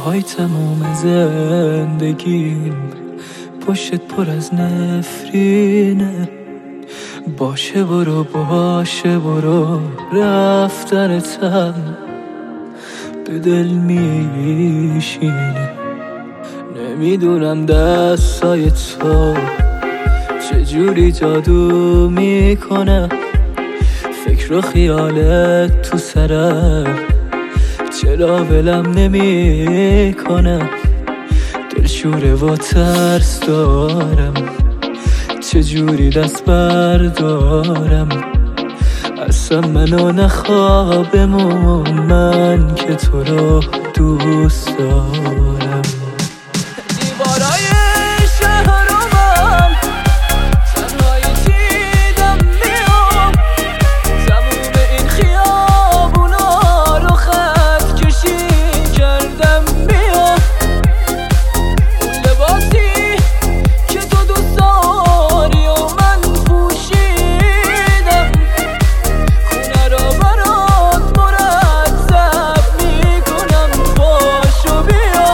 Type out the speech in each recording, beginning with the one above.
شبهای تموم زندگیم پشتت پر از نفرینه. باشه برو باشه برو، رفتنتم به دل میشینه. نمیدونم دستای تو چجوری جادو میکنه، فکر و خیالت تو سرم چرا ولم نمیکنه. دلشوره و ترس دارم، چجوری دست بردارم، اصلا منو نخواه بمون، من که تو رو دوست دارم. دیوارای شهر و من تنهایی دیدم میام، تموم این خیابونا رو خط کشی کردم میام. اون لباسی که تو دوست داری و من پوشیدم، خونه رو برات مرتب میکنم، باشو بیا.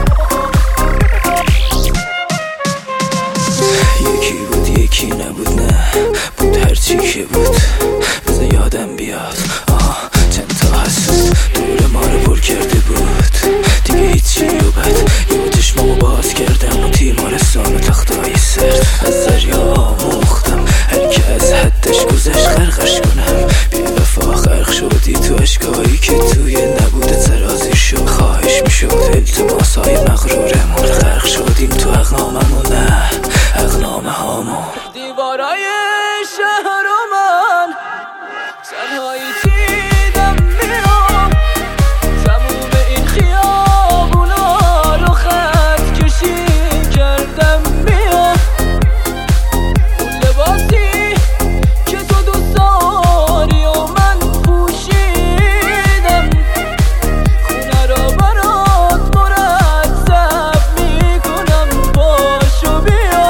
یکی بود یکی نبود، نه بود هرچی که بود، بذار یادم بیاد. چند تا حسود دور ما رو پر کرده بود، دیگه هیچی و بد یه چشمامو باز کردم و تیمارستان و تختای سرد. از دریا مختم هر که از حدش گذشت غرقش کنم، بی وفا غرق شدی تو اشکایی که توی نبوده ترازی شد. خواهش میشد التماسای مغرورمون، غرق شدیم تو اقلاممون، نه اقلامه هامون. دیوارای شهر و من تنهایی دیدم میام، تموم این خیابونا رو خط کشی کردم میام. اون لباسی که تو دوست داری و من پوشیدم، خونه رو برات مرتب میکنم، باشو بیا.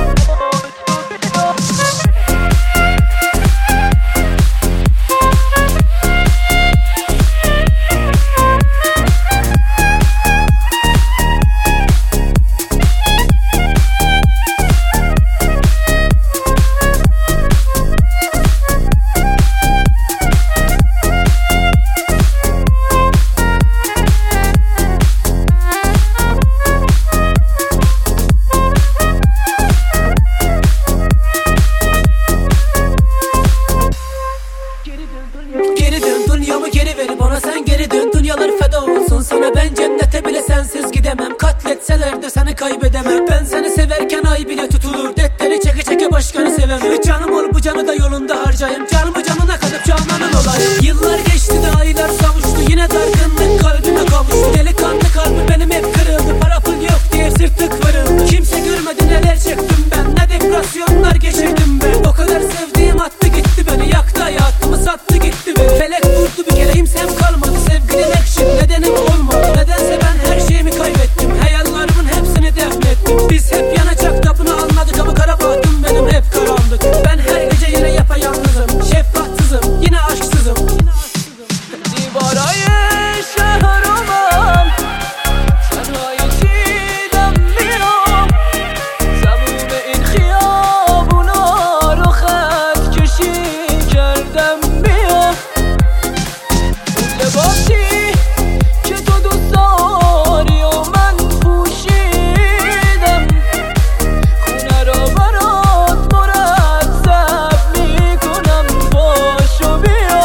Geri dön dünyamı geri ver bana, sen geri dön, dünyalar feda olsun sana. Ben cennete bile sensiz gidemem, katletseler de seni kaybedemem. Ben seni severken ay bile tutulur, defteri çeke çeke başkanı sevemem. Canım ol bu canı da yolunda harcayım, canımı canına katıp cananın olayım. Yıllar geçti de aylar savuştu, yine dargınlık kalbime kavuştu. Delikanlı kalbi benim hep kırıldı, para pul yok diye sırtlık kırıldı. Kimse görmedi neler çektim ben, ne depresyonlar geçirdim ben. O kadar sevdiğim attı gitti beni, yaktı hayatımı sattı gitti beni. Felek vurdu bir kere kimsem kalmadı, sevgilin ekşim nedenim olmadı. Nedense ben her şeyimi kaybettim, hayallerimin hepsini defnettim. Biz hep yanacak bunu anladık ama kara bahtım benim hep karanlık. Ben her gece yine yapayalnızım, şefkatsızım yine aşksızım. دیوارای شهر و من تنهایی دیدم میام، تموم این خیابونا رو خط کشی کردم میام. اون لباسی که تو دوست داری و من پوشیدم، خونه رو برات مرتب میکنم، باشو بیا.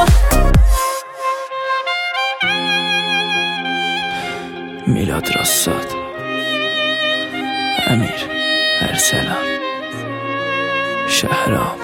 میلاد راساد، امیر ارسلان، شهرام.